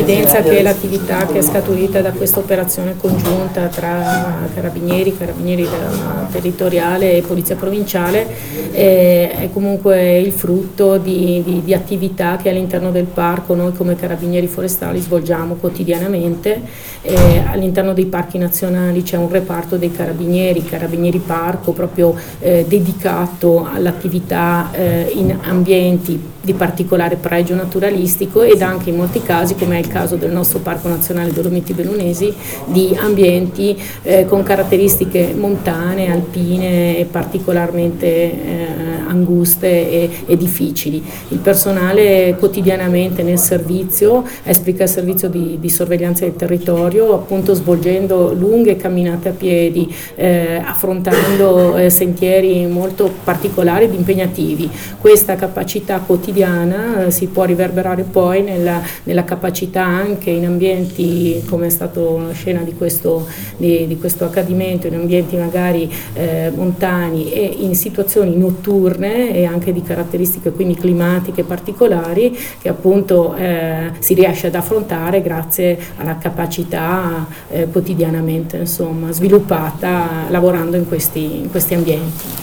evidenza che l'attività che è scaturita da questa operazione congiunta tra carabinieri territoriale e polizia provinciale è comunque il frutto di attività che all'interno del parco noi come carabinieri forestali svolgiamo quotidianamente. All'interno dei parchi nazionali c'è un reparto dei carabinieri parco proprio dedicato all'attività in ambienti di particolare pregio naturalistico ed anche in molti casi, come è il caso del nostro Parco Nazionale Dolomiti Bellunesi, di ambienti con caratteristiche montane, alpine e particolarmente anguste e difficili. Il personale quotidianamente nel servizio esplica il servizio di sorveglianza del territorio, appunto svolgendo lunghe camminate a piedi, affrontando sentieri molto particolari ed impegnativi. Questa capacità quotidiana si può riverberare poi nella capacità anche in ambienti come è stato la scena di questo accadimento, in ambienti magari montani e in situazioni notturne e anche di caratteristiche quindi climatiche particolari che appunto si riesce ad affrontare grazie alla capacità quotidianamente sviluppata lavorando in questi ambienti.